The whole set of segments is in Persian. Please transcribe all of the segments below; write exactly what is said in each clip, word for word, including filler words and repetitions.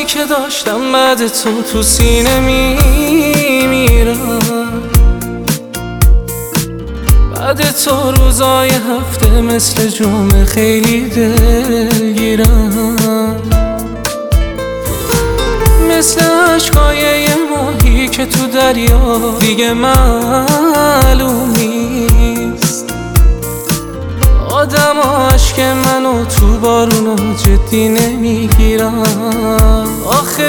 روزایی که داشتم بعد تو تو سینه میمیرم، بعد تو روزای هفته مثل جمعه خیلی دلگیرم، مثل عشقای یه ماهی که تو دریا دیگه معلوم نیست. آدم عشق منو تو بارونا جدی نمیگیرم. آخه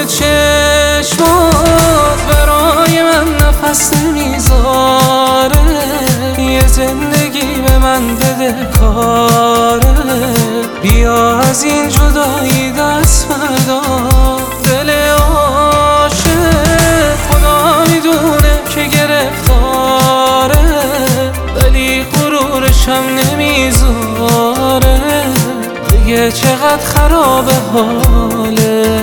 چشمات برای من نفس نمیذاره، یه زندگی به من بده کاره. بیا از این جدایی دست بردار، دل عاشق خدا میدونه که گرفتاره، ولی غرورشم نمیذاره دیگه چقدر خرابه حاله.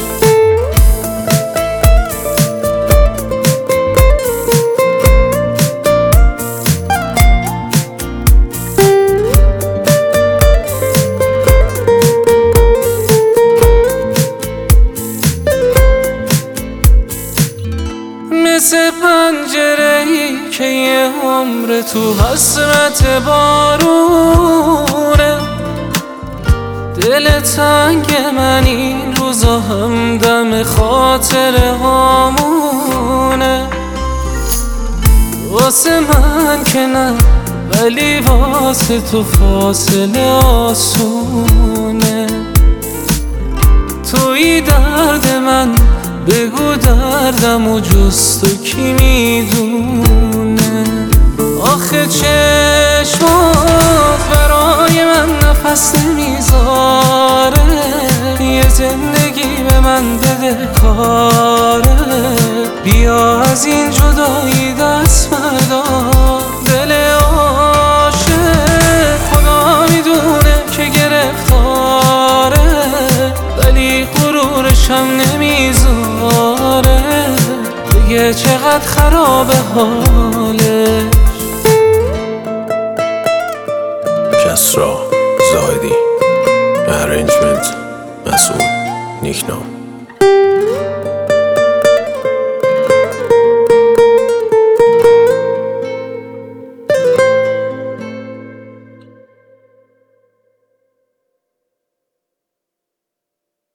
مثل پنجره‌ای که یه عمر تو حسرت بارونه، دل تنگ من این روزا همدم خاطره هامونه. واسه من که نه، ولی واسه تو فاصله آسونه. توی درد من بگو دردم و جز تو کی میدونه. آخه چشمات برای من نفس نمیذاره، یه زندگی به من بده کاره. بیا از این جدایی دست بردار، دل عاشق خدا میدونه که گرفتاره، ولی غرورشم نمیذاره دیگه چقدر خرابه حاله. کسرا زاهدی، ارنجمنت مسعود نیکنام.